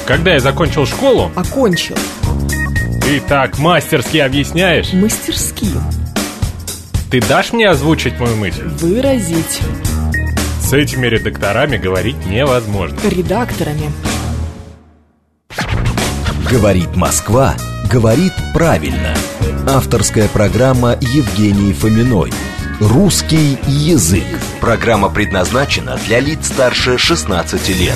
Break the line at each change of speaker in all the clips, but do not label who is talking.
Когда я закончил школу...
Окончил.
Ты так мастерски объясняешь.
Мастерски.
Ты дашь мне озвучить мою мысль?
Выразить.
С этими редакторами говорить невозможно.
Редакторами.
Говорит Москва, говорит правильно. Авторская программа Евгении Фоминой. «Русский язык». Программа предназначена для лиц старше 16 лет.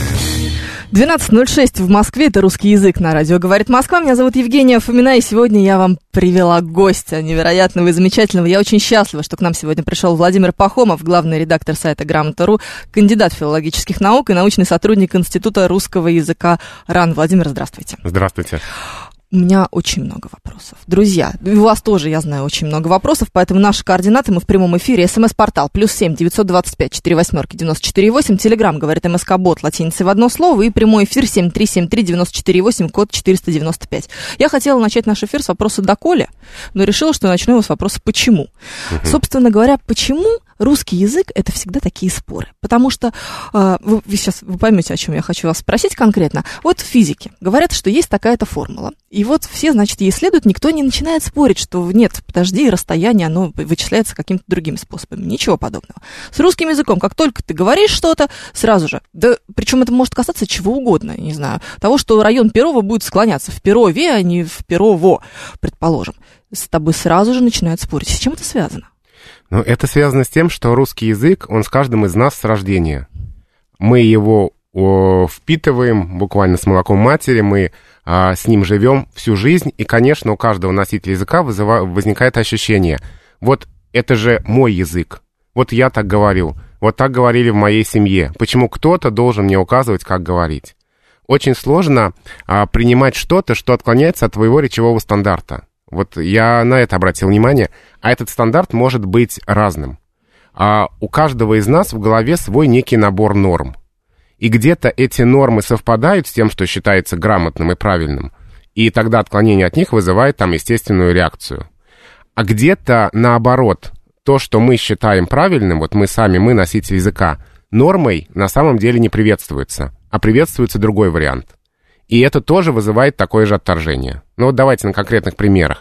12:06 в Москве, это «Русский язык» на радио «Говорит Москва». Меня зовут Евгения Фомина, и сегодня я вам привела гостя невероятного и замечательного. Я очень счастлива, что к нам сегодня пришел Владимир Пахомов, главный редактор сайта Грамота.ру, кандидат филологических наук и научный сотрудник Института русского языка РАН. Владимир, здравствуйте.
Здравствуйте.
У меня очень много вопросов. Друзья, у вас тоже, я знаю, очень много вопросов, поэтому наши координаты мы в прямом эфире. СМС-портал +7 925 48 94 8. Телеграм говорит МСК-бот латиницей в одно слово. И прямой эфир 7373 94 8, код 495. Я хотела начать наш эфир с вопроса «доколе», но решила, что начну его с вопроса «почему?». Собственно говоря, почему русский язык — это всегда такие споры? Потому что, вы поймете, о чем я хочу вас спросить конкретно. Вот в физике говорят, что есть такая-то формула. И вот все, значит, ей следуют, никто не начинает спорить, что нет, подожди, расстояние, оно вычисляется какими-то другими способами. Ничего подобного. С русским языком, как только ты говоришь что-то, сразу же, да, причем это может касаться чего угодно, не знаю, того, что район Перова будет склоняться в Перове, а не в Перово, предположим. С тобой сразу же начинают спорить. С чем это связано?
Ну, это связано с тем, что русский язык, он с каждым из нас с рождения. Мы его впитываем буквально с молоком матери, мы с ним живем всю жизнь, и, конечно, у каждого носителя языка возникает ощущение, вот это же мой язык, вот я так говорю, вот так говорили в моей семье, почему кто-то должен мне указывать, как говорить? Очень сложно принимать что-то, что отклоняется от твоего речевого стандарта. Вот я на это обратил внимание, а этот стандарт может быть разным. У каждого из нас в голове свой некий набор норм. И где-то эти нормы совпадают с тем, что считается грамотным и правильным, и тогда отклонение от них вызывает там естественную реакцию. А где-то наоборот, то, что мы считаем правильным, вот мы сами, мы носитель языка, нормой на самом деле не приветствуется, а приветствуется другой вариант. И это тоже вызывает такое же отторжение. Ну вот давайте на конкретных примерах.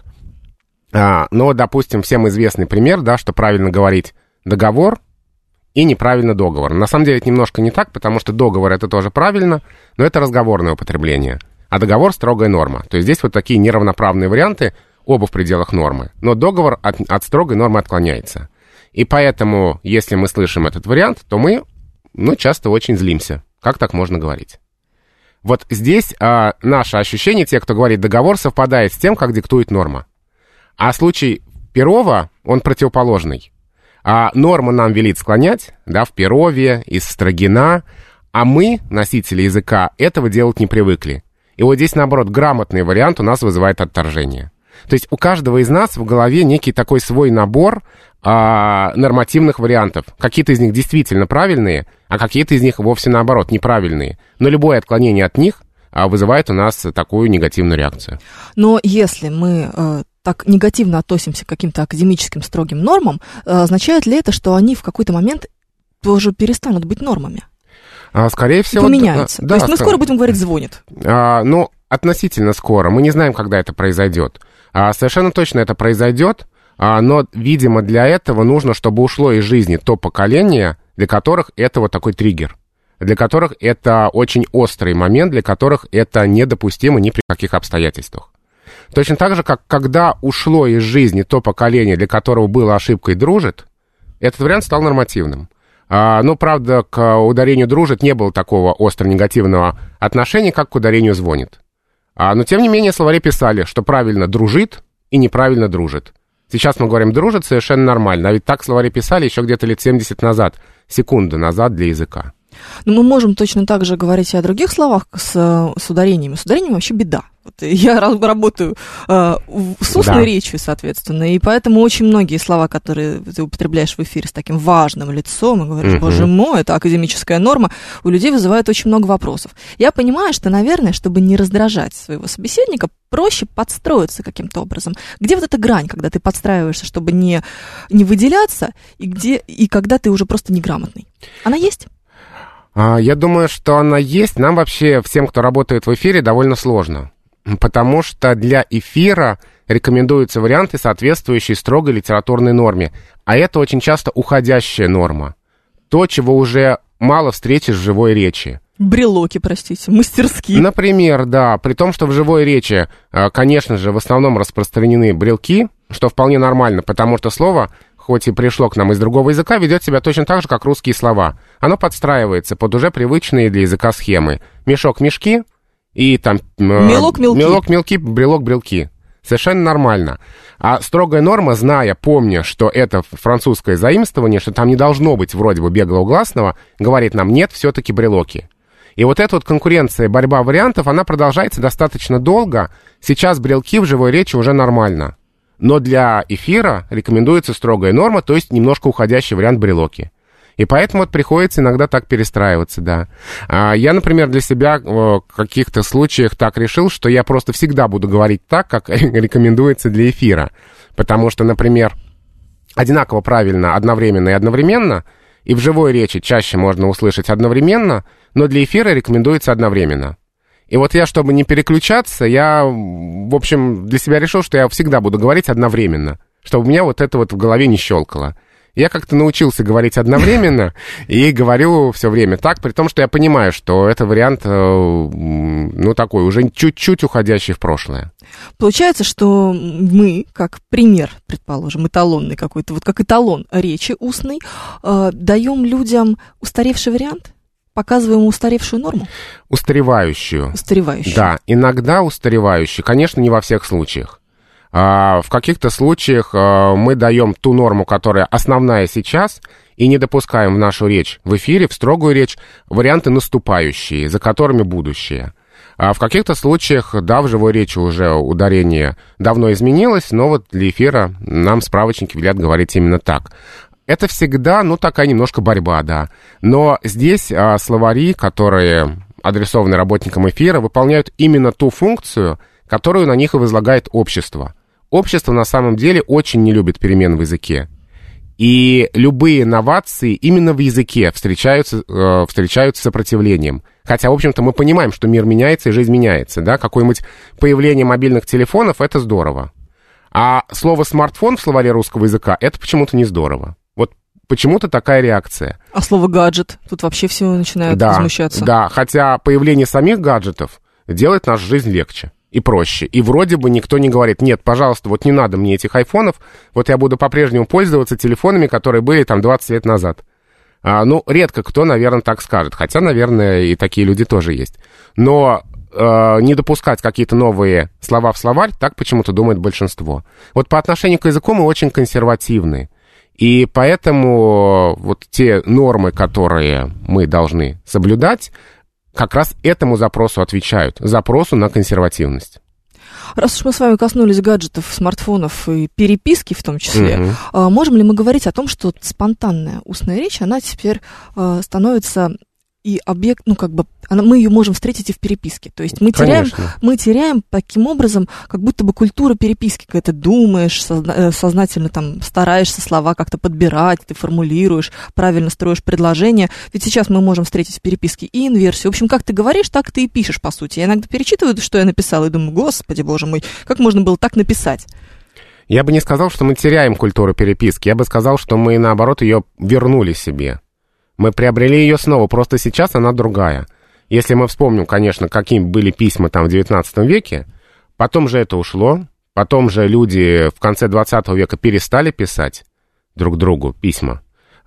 Ну, допустим, всем известный пример, да, что правильно говорить договор и неправильно договор. На самом деле это немножко не так, потому что договор это тоже правильно, но это разговорное употребление. А договор строгая норма. То есть здесь вот такие неравноправные варианты, оба в пределах нормы. Но договор от строгой нормы отклоняется. И поэтому, если мы слышим этот вариант, то мы, часто очень злимся. Как так можно говорить? Вот здесь наше ощущение, те, кто говорит договор, совпадает с тем, как диктует норма. А случай Перова, он противоположный. Норма нам велит склонять, да, в Перове, из Строгина, а мы, носители языка, этого делать не привыкли. И вот здесь, наоборот, грамотный вариант у нас вызывает отторжение. То есть у каждого из нас в голове некий такой свой набор нормативных вариантов. Какие-то из них действительно правильные, а какие-то из них вовсе наоборот неправильные. Но любое отклонение от них вызывает у нас такую негативную реакцию.
Но если мы так негативно относимся к каким-то академическим строгим нормам, означает ли это, что они в какой-то момент тоже перестанут быть нормами?
Скорее всего...
Поменяются. Да, то есть мы скоро будем говорить «звонит».
Относительно скоро. Мы не знаем, когда это произойдет. Совершенно точно это произойдет, но, видимо, для этого нужно, чтобы ушло из жизни то поколение, для которых это вот такой триггер, для которых это очень острый момент, для которых это недопустимо ни при каких обстоятельствах. Точно так же, как когда ушло из жизни то поколение, для которого было ошибкой «дружит», этот вариант стал нормативным. Но, правда, к ударению «дружит» не было такого остро-негативного отношения, как к ударению «звонит». Но, тем не менее, словари писали, что правильно «дружит» и неправильно «дружит». Сейчас мы говорим «дружит» совершенно нормально, а ведь так словари писали еще где-то лет 70 назад, секунды назад для языка.
Но мы можем точно так же говорить и о других словах с ударениями. С ударением вообще беда. Вот я работаю с устной речью, соответственно, и поэтому очень многие слова, которые ты употребляешь в эфире с таким важным лицом, и говоришь, боже мой, это академическая норма, у людей вызывает очень много вопросов. Я понимаю, что, наверное, чтобы не раздражать своего собеседника, проще подстроиться каким-то образом. Где вот эта грань, когда ты подстраиваешься, чтобы не выделяться, и когда ты уже просто неграмотный? Она есть?
Я думаю, что она есть. Нам вообще, всем, кто работает в эфире, довольно сложно. Потому что для эфира рекомендуются варианты, соответствующие строгой литературной норме. А это очень часто уходящая норма. То, чего уже мало встретишь в живой речи.
Брелоки, простите, мастерские.
Например, да. При том, что в живой речи, конечно же, в основном распространены брелки, что вполне нормально, потому что слово, хоть и пришло к нам из другого языка, ведет себя точно так же, как русские слова. Оно подстраивается под уже привычные для языка схемы. Мешок, мешки и там...
Мелок, мелки.
Мелок, мелки, брелок, брелки. Совершенно нормально. А строгая норма, зная, помня, что это французское заимствование, что там не должно быть вроде бы беглого гласного, говорит нам, нет, все-таки брелоки. И вот эта вот конкуренция, борьба вариантов, она продолжается достаточно долго. Сейчас брелки в живой речи уже нормально. Но для эфира рекомендуется строгая норма, то есть немножко уходящий вариант брелоки. И поэтому вот приходится иногда так перестраиваться, да. Я, например, для себя в каких-то случаях так решил, что я просто всегда буду говорить так, как рекомендуется для эфира. Потому что, например, одинаково правильно одновременно и одновременно, и в живой речи чаще можно услышать одновременно, но для эфира рекомендуется одновременно. И вот я, чтобы не переключаться, я, в общем, для себя решил, что я всегда буду говорить одновременно, чтобы у меня вот это вот в голове не щелкало. Я как-то научился говорить одновременно и говорю все время так, при том, что я понимаю, что это вариант, ну, такой, уже чуть-чуть уходящий в прошлое.
Получается, что мы, как пример, предположим, эталонный какой-то, вот как эталон речи устной, даем людям устаревший вариант? Показываем устаревшую норму?
Устаревающую.
Устаревающую.
Да, иногда устаревающую. Конечно, не во всех случаях. В каких-то случаях мы даем ту норму, которая основная сейчас, и не допускаем в нашу речь, в эфире, в строгую речь, варианты наступающие, за которыми будущее. В каких-то случаях, да, в живой речи уже ударение давно изменилось, но вот для эфира нам справочники велят говорить именно так. Это всегда, ну, такая немножко борьба, да. Но здесь словари, которые адресованы работникам эфира, выполняют именно ту функцию, которую на них и возлагает общество. Общество на самом деле очень не любит перемен в языке. И любые новации именно в языке встречаются с сопротивлением. Хотя, в общем-то, мы понимаем, что мир меняется и жизнь меняется, да. Какое-нибудь появление мобильных телефонов — это здорово. А слово «смартфон» в словаре русского языка — это почему-то не здорово. Вот почему-то такая реакция.
А слово «гаджет»? Тут вообще все начинают возмущаться.
Да, хотя появление самих гаджетов делает нашу жизнь легче и проще. И вроде бы никто не говорит, нет, пожалуйста, вот не надо мне этих айфонов, вот я буду по-прежнему пользоваться телефонами, которые были там 20 лет назад. Ну, редко кто, наверное, так скажет. Хотя, наверное, и такие люди тоже есть. Но не допускать какие-то новые слова в словарь, так почему-то думает большинство. Вот по отношению к языку мы очень консервативны. И поэтому вот те нормы, которые мы должны соблюдать, как раз этому запросу отвечают, запросу на консервативность.
Раз уж мы с вами коснулись гаджетов, смартфонов и переписки в том числе, можем ли мы говорить о том, что спонтанная устная речь, она теперь становится и объект, ну, как бы, мы ее можем встретить и в переписке. То есть мы теряем таким образом, как будто бы культура переписки, когда ты думаешь, сознательно там стараешься слова как-то подбирать, ты формулируешь, правильно строишь предложение. Ведь сейчас мы можем встретить в переписке и инверсию. В общем, как ты говоришь, так ты и пишешь, по сути. Я иногда перечитываю, что я написала, и думаю, господи, боже мой, как можно было так написать?
Я бы не сказал, что мы теряем культуру переписки. Я бы сказал, что мы, наоборот, ее вернули себе. Мы приобрели ее снова, просто сейчас она другая. Если мы вспомним, конечно, какими были письма там в 19 веке, потом же это ушло, потом же люди в конце 20 века перестали писать друг другу письма.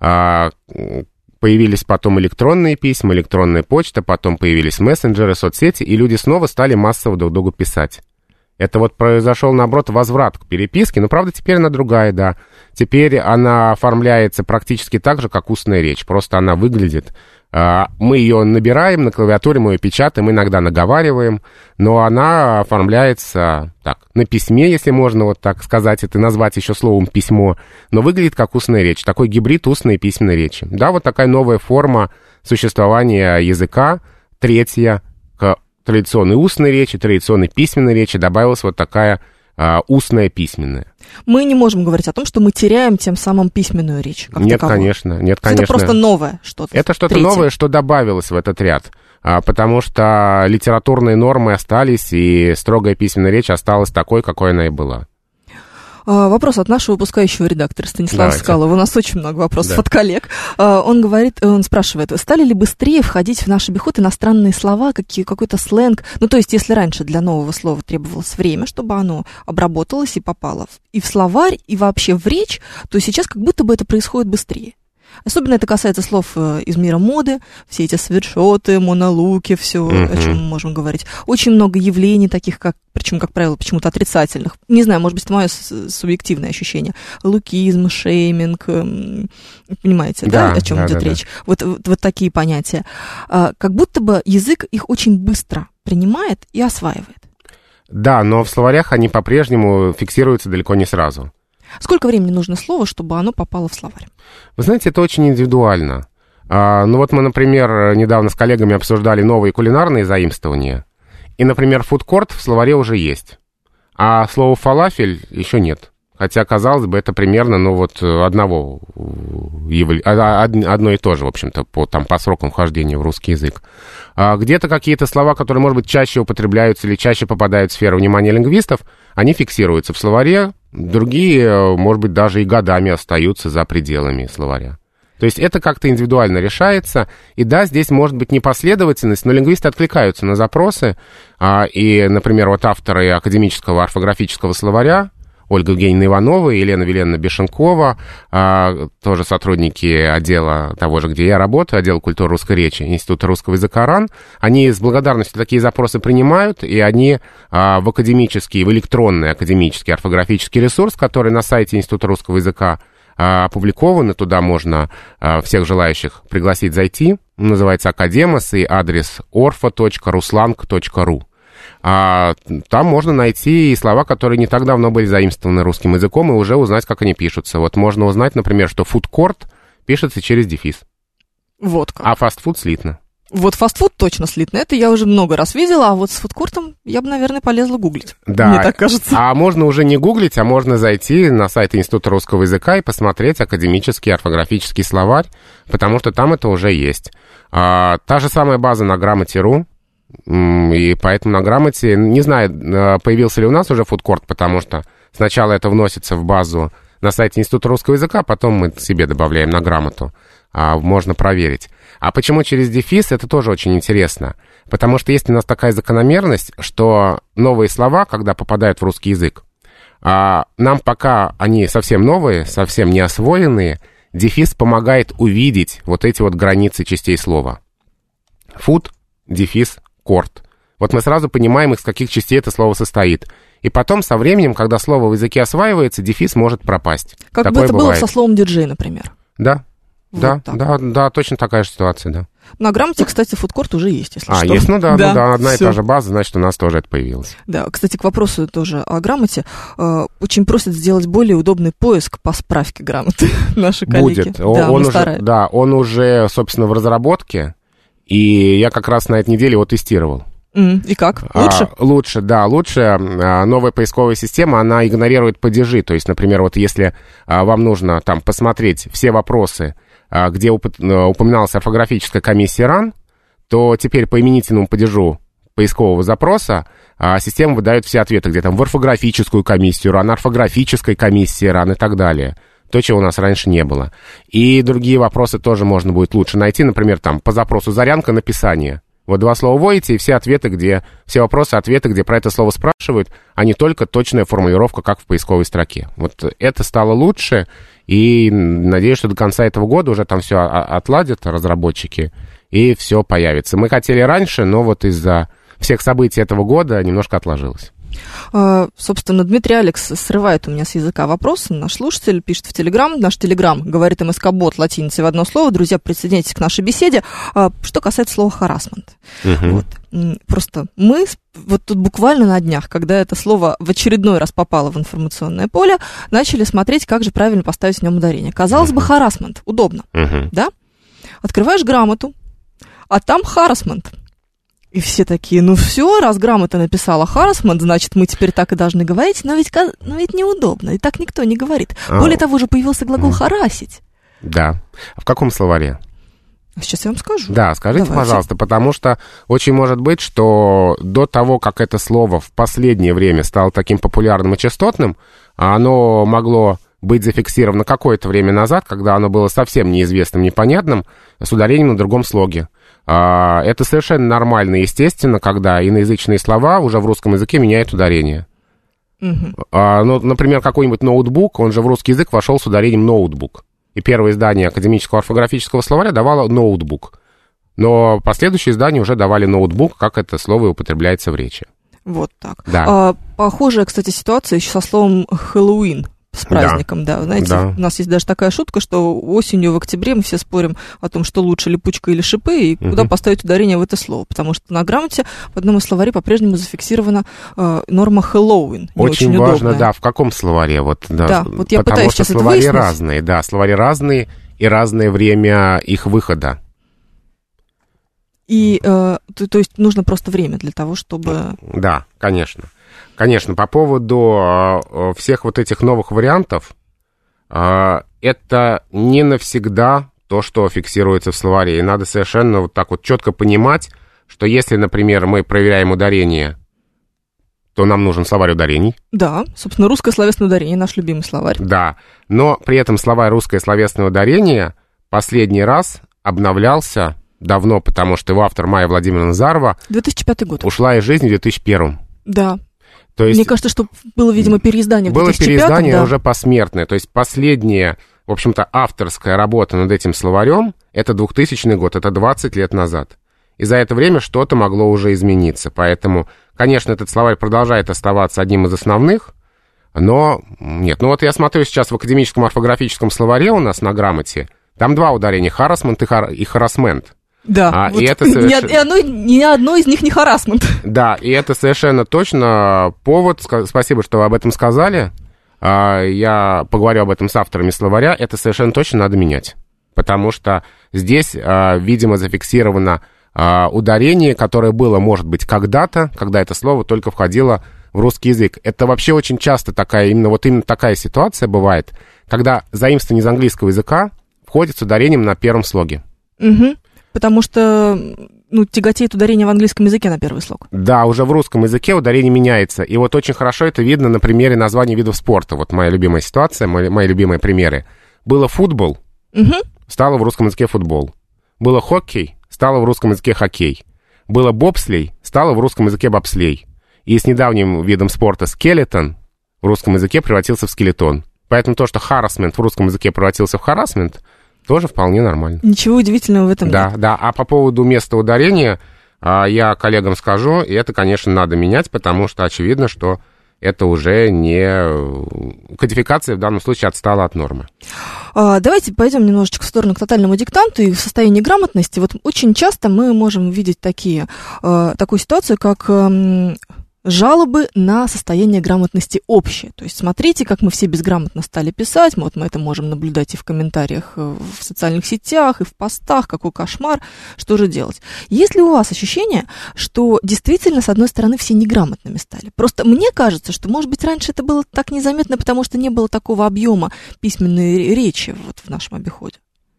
Появились потом электронные письма, электронная почта, потом появились мессенджеры, соцсети, и люди снова стали массово друг другу писать. Это вот произошел, наоборот, возврат к переписке, но, правда, теперь она другая, да. Теперь она оформляется практически так же, как устная речь, просто она выглядит. Мы ее набираем на клавиатуре, мы ее печатаем, иногда наговариваем, но она оформляется так, на письме, если можно вот так сказать, это назвать еще словом «письмо», но выглядит как устная речь, такой гибрид устной и письменной речи. Да, вот такая новая форма существования языка, третья, к традиционной устной речи, традиционной письменной речи добавилась вот такая устное, письменное.
Мы не можем говорить о том, что мы теряем тем самым письменную речь.
Нет, конечно.
Это просто новое что-то.
Это что-то
третье.
Новое, что добавилось в этот ряд. Потому что литературные нормы остались, и строгая письменная речь осталась такой, какой она и была.
Вопрос от нашего выпускающего редактора Станислава Скалова. У нас очень много вопросов от коллег. Он спрашивает, стали ли быстрее входить в наш обиход иностранные слова, какой-то сленг? Ну, то есть, если раньше для нового слова требовалось время, чтобы оно обработалось и попало и в словарь, и вообще в речь, то сейчас как будто бы это происходит быстрее. Особенно это касается слов из мира моды, все эти свитшоты, монолуки, все, о чем мы можем говорить. Очень много явлений таких, причем, как правило, почему-то отрицательных. Не знаю, может быть, это мое субъективное ощущение. Лукизм, шейминг, понимаете, да, о чем идет речь? Вот такие понятия. Как будто бы язык их очень быстро принимает и осваивает. Да, но в словарях они по-прежнему фиксируются далеко не сразу. Сколько времени нужно слово, чтобы оно попало в словарь? Вы знаете, это очень индивидуально. Ну вот мы, например, недавно с коллегами обсуждали новые кулинарные заимствования. И, например, фудкорт в словаре уже есть. А слово фалафель еще нет. Хотя, казалось бы, это примерно, одно и то же, в общем-то, по срокам вхождения в русский язык. Где-то какие-то слова, которые, может быть, чаще употребляются или чаще попадают в сферу внимания лингвистов, они фиксируются в словаре, другие, может быть, даже и годами остаются за пределами словаря. То есть это как-то индивидуально решается. И да, здесь может быть непоследовательность, но лингвисты откликаются на запросы. И, например, авторы академического орфографического словаря, Ольга Евгеньевна Иванова и Елена Виленовна Бешенкова, тоже сотрудники отдела того же, где я работаю, отдела культуры русской речи, Института русского языка РАН, они с благодарностью такие запросы принимают, и они в электронный академический орфографический ресурс, который на сайте Института русского языка опубликован, и туда можно всех желающих пригласить зайти, называется «Академос», и адрес orfo.ruslang.ru. Там можно найти и слова, которые не так давно были заимствованы русским языком, и уже узнать, как они пишутся. Вот можно узнать, например, что фудкорт пишется через дефис. Вот как. А фастфуд слитно. Вот фастфуд точно слитно. Это я уже много раз видела, а вот с фудкортом я бы, наверное, полезла гуглить. Да. Мне так кажется. А можно уже не гуглить, а можно зайти на сайт Института русского языка и посмотреть академический орфографический словарь, потому что там это уже есть. Та же самая база на Грамоте.ру. И поэтому на Грамоте, не знаю, появился ли у нас уже фудкорт, потому что сначала это вносится в базу на сайте Института русского языка, потом мы себе добавляем на Грамоту, можно проверить. А почему через дефис, это тоже очень интересно, потому что есть у нас такая закономерность, что новые слова, когда попадают в русский язык, нам пока они совсем новые, совсем не освоенные, дефис помогает увидеть вот эти вот границы частей слова. Фуд, дефис, корт. Вот мы сразу понимаем, из каких частей это слово состоит. И потом, со временем, когда слово в языке осваивается, дефис может пропасть. Как такое бы это бывает. Было со словом диджей, например. Да. Вот да, точно такая же ситуация, да. На Грамоте, кстати, фудкорт уже есть, если что. Есть, одна и та же база, значит, у нас тоже это появилось. Да, кстати, к вопросу тоже о Грамоте. Очень просят сделать более удобный поиск по справке грамоты наши коллеги. Будет. Он уже, собственно, в разработке. И я как раз на этой неделе его тестировал. И как? Лучше? Лучше. Новая поисковая система, она игнорирует падежи. То есть, например, вот если вам нужно там посмотреть все вопросы, где упоминалась орфографическая комиссия РАН, то теперь по именительному падежу поискового запроса система выдает все ответы, где там в орфографическую комиссию РАН, орфографической комиссии РАН и так далее. То, чего у нас раньше не было. И другие вопросы тоже можно будет лучше найти. Например, там по запросу «зарянка» написание. Вот два слова вводите, и все вопросы, ответы, где про это слово спрашивают, а не только точная формулировка, как в поисковой строке. Вот это стало лучше, и надеюсь, что до конца этого года уже там все отладят разработчики, и все появится. Мы хотели раньше, но вот из-за всех событий этого года немножко отложилось. Собственно, Дмитрий Алекс срывает у меня с языка вопрос. Наш слушатель пишет в Телеграм. Наш Телеграм говорит МСК-бот латиницей в одно слово. Друзья, присоединяйтесь к нашей беседе. Что касается слова «харассмент». Просто мы вот тут буквально на днях, когда это слово в очередной раз попало в информационное поле, начали смотреть, как же правильно поставить в нем ударение. Казалось бы, харассмент. Удобно. Да? Открываешь грамоту, а там харассмент. И все такие, ну все, раз грамота написала harassment, значит, мы теперь так и должны говорить, но ведь неудобно, и так никто не говорит. Более того, уже появился глагол харасить.
Да. В каком словаре?
Сейчас я вам скажу.
Да, скажите, пожалуйста, потому что очень может быть, что до того, как это слово в последнее время стало таким популярным и частотным, оно могло быть зафиксировано какое-то время назад, когда оно было совсем неизвестным, непонятным, с ударением на другом слоге. Это совершенно нормально и естественно, когда иноязычные слова уже в русском языке меняют ударение. Ну, например, какой-нибудь ноутбук, он же в русский язык вошел с ударением ноутбук. И первое издание академического орфографического словаря давало ноутбук. Но последующие издания уже давали ноутбук, как это слово употребляется в речи.
Вот так.
Да.
Похожая, кстати, ситуация еще со словом Хэллоуин. С праздником, да. Знаете, у нас есть даже такая шутка, что осенью в октябре мы все спорим о том, что лучше, липучка или шипы, и куда поставить ударение в это слово. Потому что на грамоте в одном из словарей по-прежнему зафиксирована норма Хэллоуин.
Очень важно, да, в каком словаре. Вот я
пытаюсь сейчас это выяснить.
Словари разные, да, словари разные, и разное время их выхода.
И, то есть, нужно просто время для того, чтобы...
Да, конечно. Конечно, по поводу всех вот этих новых вариантов, это не навсегда то, что фиксируется в словаре. И надо совершенно вот так вот четко понимать, что если, например, мы проверяем ударение, то нам нужен словарь ударений.
Да, собственно, русское словесное ударение, наш любимый словарь.
Да, но при этом словарь русское словесное ударение последний раз обновлялся давно, потому что его автор Майя Владимировна Назарова
2005 год.
Ушла из жизни в 2001.
Да.
То есть,
мне кажется, что было, видимо, переиздание в 2005.
Было переиздание уже посмертное. То есть последняя, в общем-то, авторская работа над этим словарем, это 2000 год, это 20 лет назад. И за это время что-то могло уже измениться. Поэтому, конечно, этот словарь продолжает оставаться одним из основных, но нет. Ну вот я смотрю сейчас в академическом орфографическом словаре у нас на грамоте, там два ударения, харассмент и харассмент.
Да,
и это
ни одно из них не харассмент.
Да, и это совершенно точно повод, спасибо, что вы об этом сказали, я поговорю об этом с авторами словаря, это совершенно точно надо менять, потому что здесь, видимо, зафиксировано ударение, которое было, может быть, когда-то, когда это слово только входило в русский язык. Это вообще очень часто именно такая ситуация бывает, когда заимствование из английского языка входит с ударением на первом слоге.
Угу. Потому что, тяготеет ударение в английском языке на первый слог.
Да, уже в русском языке ударение меняется. И вот очень хорошо это видно на примере названий видов спорта. Вот моя любимая ситуация, мои любимые примеры. Было футбол, стало в русском языке футбол. Было хоккей, стало в русском языке хоккей. Было бобслей, стало в русском языке бобслей. И с недавним видом спорта скелетон в русском языке превратился в скелетон. Поэтому то, что харассмент в русском языке превратился в харассмент, тоже вполне нормально.
Ничего удивительного в этом нет.
Да. А по поводу места ударения я коллегам скажу, и это, конечно, надо менять, потому что очевидно, что это уже не... Кодификация в данном случае отстала от нормы.
Давайте пойдем немножечко в сторону к тотальному диктанту и в состоянии грамотности. Вот очень часто мы можем видеть такую ситуацию, как... жалобы на состояние грамотности общее. То есть смотрите, как мы все безграмотно стали писать. Мы это можем наблюдать и в комментариях в социальных сетях, и в постах. Какой кошмар. Что же делать? Есть ли у вас ощущение, что действительно, с одной стороны, все неграмотными стали? Просто мне кажется, что, может быть, раньше это было так незаметно, потому что не было такого объема письменной речи в нашем обиходе.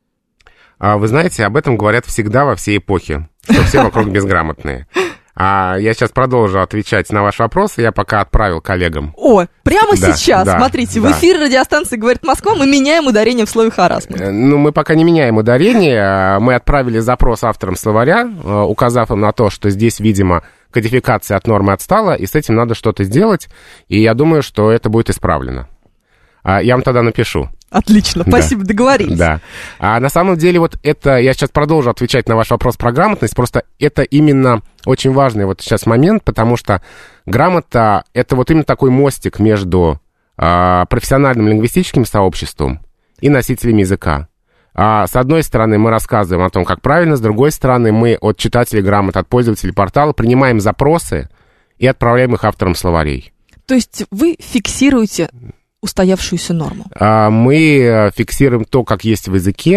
Вы знаете, об этом говорят всегда во все эпохи, что все вокруг безграмотные. Я сейчас продолжу отвечать на ваш вопрос, я пока отправил коллегам.
Прямо сейчас, смотрите, в эфире радиостанции «Говорит Москва» мы меняем ударение в слове «харассмент».
Мы пока не меняем ударение, мы отправили запрос авторам словаря, указав им на то, что здесь, видимо, кодификация от нормы отстала, и с этим надо что-то сделать, и я думаю, что это будет исправлено. Я вам тогда напишу.
Отлично, спасибо, договорились.
Да. На самом деле, вот это, я сейчас продолжу отвечать на ваш вопрос про грамотность, просто это именно очень важный вот сейчас момент, потому что грамота — это вот именно такой мостик между профессиональным лингвистическим сообществом и носителями языка. С одной стороны, мы рассказываем о том, как правильно, с другой стороны, мы от читателей грамот, от пользователей портала принимаем запросы и отправляем их авторам словарей.
То есть вы фиксируете устоявшуюся норму?
Мы фиксируем то, как есть в языке,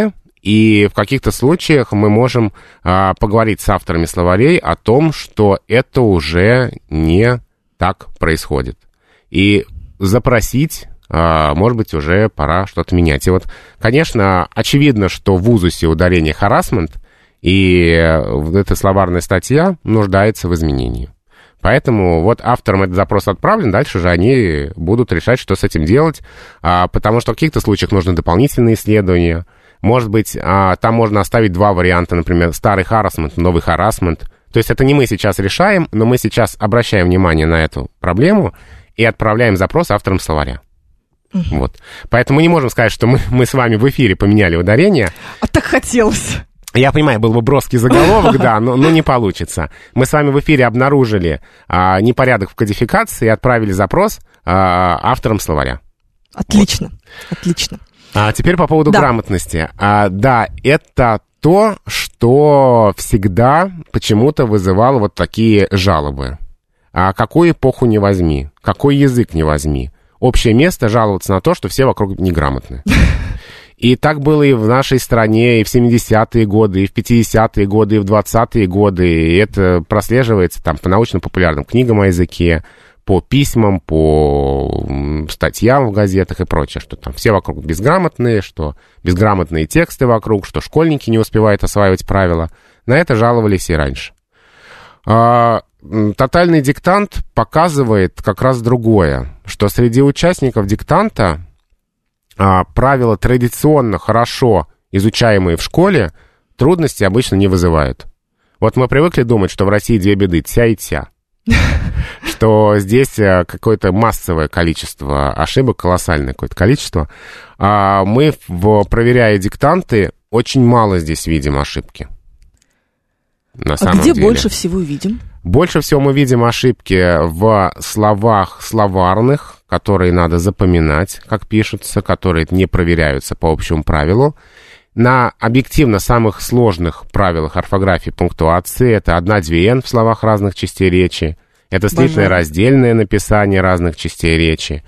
И в каких-то случаях мы можем поговорить с авторами словарей о том, что это уже не так происходит. И запросить, может быть, уже пора что-то менять. И вот, конечно, очевидно, что в узусе ударение харассмент, и эта словарная статья нуждается в изменении. Поэтому вот авторам этот запрос отправлен, дальше же они будут решать, что с этим делать, потому что в каких-то случаях нужны дополнительные исследования. Может быть, там можно оставить два варианта, например, старый харассмент, новый харассмент. То есть это не мы сейчас решаем, но мы сейчас обращаем внимание на эту проблему и отправляем запрос авторам словаря. Вот. Поэтому мы не можем сказать, что мы с вами в эфире поменяли ударение.
А так хотелось.
Я понимаю, был бы броский заголовок, да, но не получится. Мы с вами в эфире обнаружили непорядок в кодификации и отправили запрос авторам словаря.
Отлично, вот. Отлично.
Теперь по поводу грамотности. Да, это то, что всегда почему-то вызывало вот такие жалобы. Какую эпоху не возьми, какой язык не возьми. Общее место жаловаться на то, что все вокруг неграмотны. И так было и в нашей стране, и в 70-е годы, и в 50-е годы, и в 20-е годы. И это прослеживается там по научно-популярным книгам о языке, по письмам, по статьям в газетах и прочее, что там все вокруг безграмотные, что безграмотные тексты вокруг, что школьники не успевают осваивать правила. На это жаловались и раньше. Тотальный диктант показывает как раз другое, что среди участников диктанта правила традиционно хорошо изучаемые в школе трудности обычно не вызывают. Вот мы привыкли думать, что в России две беды, тся и тся. Что здесь какое-то массовое количество ошибок, колоссальное какое-то количество. Мы, проверяя диктанты, очень мало здесь видим ошибки. На самом
где
деле.
Больше всего видим?
Больше всего мы видим ошибки в словах словарных, которые надо запоминать, как пишутся, которые не проверяются по общему правилу. На объективно самых сложных правилах орфографии, пунктуации, это 1-2 «н» в словах разных частей речи, это слитное раздельное написание разных частей речи.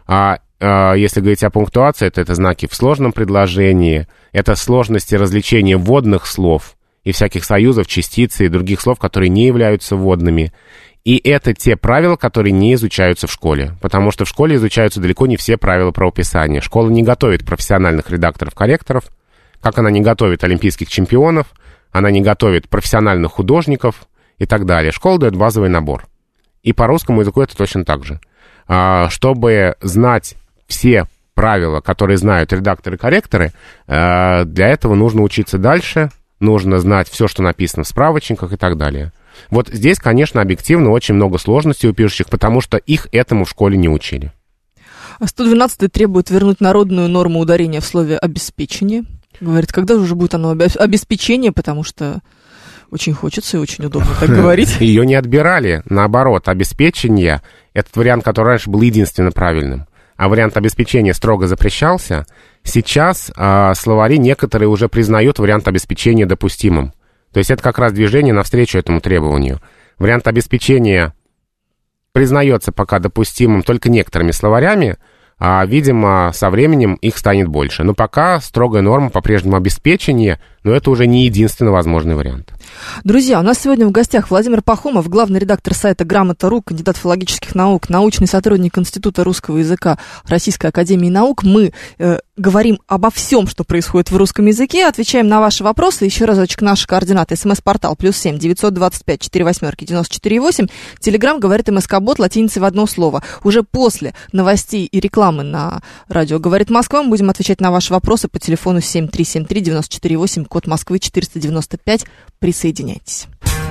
Если говорить о пунктуации, это знаки в сложном предложении, это сложности различения вводных слов и всяких союзов, частиц и других слов, которые не являются вводными. И это те правила, которые не изучаются в школе, потому что в школе изучаются далеко не все правила правописания. Школа не готовит профессиональных редакторов-корректоров, как она не готовит олимпийских чемпионов, она не готовит профессиональных художников и так далее. Школа дает базовый набор. И по русскому языку это точно так же. Чтобы знать все правила, которые знают редакторы-корректоры, для этого нужно учиться дальше, нужно знать все, что написано в справочниках и так далее. Вот здесь, конечно, объективно очень много сложностей у пишущих, потому что их этому в школе не учили.
112-й требует вернуть народную норму ударения в слове «обеспечение». Говорит, когда же уже будет оно обеспечение, потому что очень хочется и очень удобно так говорить.
Ее не отбирали, наоборот, обеспечение, этот вариант, который раньше был единственно правильным, а вариант обеспечения строго запрещался, сейчас словари некоторые уже признают вариант обеспечения допустимым. То есть это как раз движение навстречу этому требованию. Вариант обеспечения признается пока допустимым только некоторыми словарями, а, видимо, со временем их станет больше. Но пока строгая норма по-прежнему обеспечение, но это уже не единственный возможный вариант.
Друзья, у нас сегодня в гостях Владимир Пахомов, главный редактор сайта «Грамота.ру», кандидат филологических наук, научный сотрудник Института русского языка Российской академии наук. Мы говорим обо всем, что происходит в русском языке, отвечаем на ваши вопросы. Еще разочек наши координаты. СМС-портал +7 925 48 94 8. Телеграм говорит МСК-бот латиницей в одно слово. Уже после новостей и рекламы на радио «Говорит Москва» мы будем отвечать на ваши вопросы по телефону 7373 94 8, код Москвы 495. Присоединяйтесь.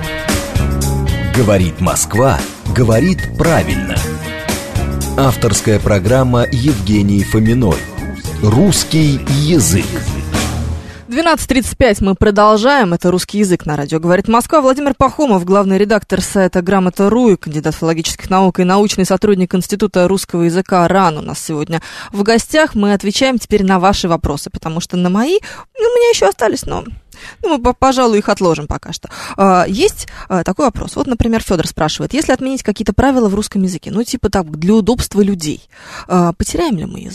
Говорит Москва, говорит правильно. Авторская программа Евгении Фоминой. Русский язык.
12:35 мы продолжаем. Это «Русский язык» на радио «Говорит Москва». Владимир Пахомов, главный редактор сайта «Грамота.ру» и кандидат филологических наук и научный сотрудник Института русского языка РАН у нас сегодня в гостях. Мы отвечаем теперь на ваши вопросы, потому что на мои у меня еще остались, но мы, пожалуй, их отложим пока что. Есть такой вопрос. Вот, например, Федор спрашивает, если отменить какие-то правила в русском языке, ну, типа так, для удобства людей, потеряем ли мы язык?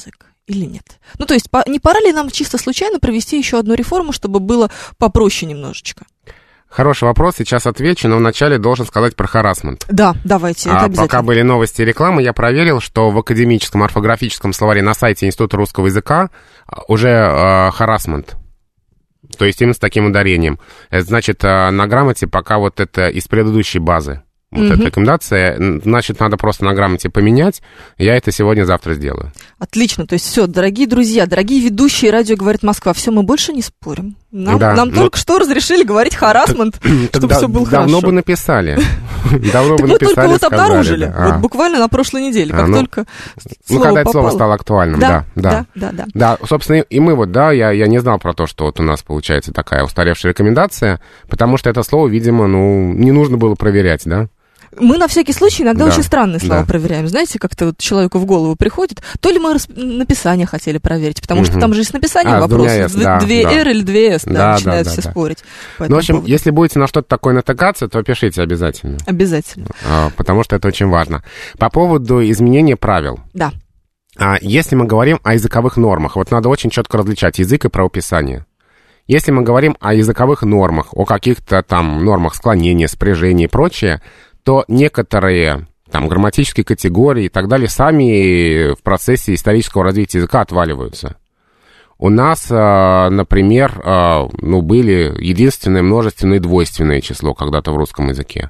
или нет? Ну, то есть, не пора ли нам чисто случайно провести еще одну реформу, чтобы было попроще немножечко?
Хороший вопрос, сейчас отвечу, но вначале должен сказать про харассмент.
Да, давайте, это обязательно.
Пока были новости и рекламы, я проверил, что в академическом орфографическом словаре на сайте Института русского языка уже харассмент. То есть именно с таким ударением. Это значит, на грамоте пока вот это из предыдущей базы. Вот эта рекомендация, значит, надо просто на грамоте поменять. Я это сегодня-завтра сделаю.
Отлично. То есть все, дорогие друзья, дорогие ведущие «Радио говорит Москва», все, мы больше не спорим. Нам только что разрешили говорить харассмент, чтобы все было хорошо.
Давно бы написали. Давно бы
написали, только вот
сказали,
обнаружили.
Да.
Вот буквально на прошлой неделе, как только слово
когда это
попало.
слово стало актуальным, да. Да, собственно, и мы вот, да, я не знал про то, что вот у нас получается такая устаревшая рекомендация, потому что это слово, видимо, не нужно было проверять, да.
Мы на всякий случай иногда очень странные слова проверяем. Знаете, как-то вот человеку в голову приходит. То ли мы написание хотели проверить, потому что там же и с написанием вопрос. 2 «р» или 2 «с», начинают все спорить.
Ну, в общем, если будете на что-то такое натыкаться, то пишите обязательно.
Обязательно.
Потому что это очень важно. По поводу изменения правил.
Да.
Если мы говорим о языковых нормах, вот надо очень четко различать язык и правописание. Если мы говорим о языковых нормах, о каких-то там нормах склонения, спряжения и прочее, то некоторые там грамматические категории и так далее сами в процессе исторического развития языка отваливаются. У нас, например, были единственное множественное и двойственное число когда-то в русском языке.